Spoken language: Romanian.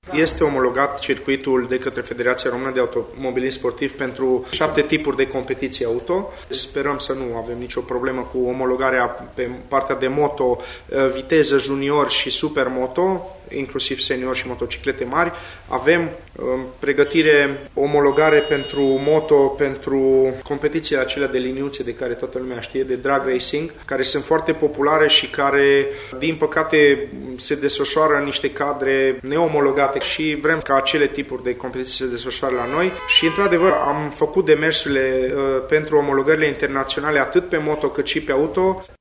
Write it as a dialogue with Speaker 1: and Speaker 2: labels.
Speaker 1: Este omologat circuitul de către Federația Română de Automobilism Sportiv pentru 7 tipuri de competiții auto. Sperăm să nu avem nicio problemă cu omologarea pe partea de moto, viteză, junior și supermoto, inclusiv senior și motociclete mari. Avem pregătire, omologare pentru moto, pentru competițiile acelea de liniuțe de care toată lumea știe, de drag racing, care sunt foarte populare și care, din păcate, se desfășoară în niște cadre neomologate și vrem ca acele tipuri de competiții să se desfășoare la noi. Și, într-adevăr, am făcut demersurile pentru omologările internaționale atât pe moto cât și pe auto.